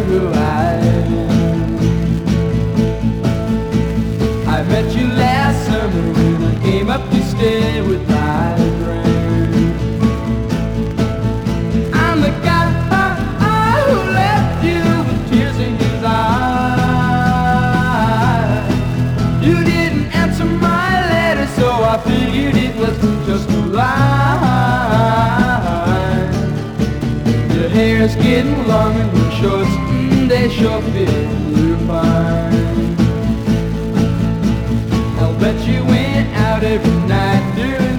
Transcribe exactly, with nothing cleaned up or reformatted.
blue eyes. I met you last summer when I came up to stay with my friend. I'm the guy who left you with tears in his eyes. You didn't answer my letter, so I figured it was just a lie. Your hair's getting long and your shorts, mm, they sure fit you fine. I'll bet you went out every night during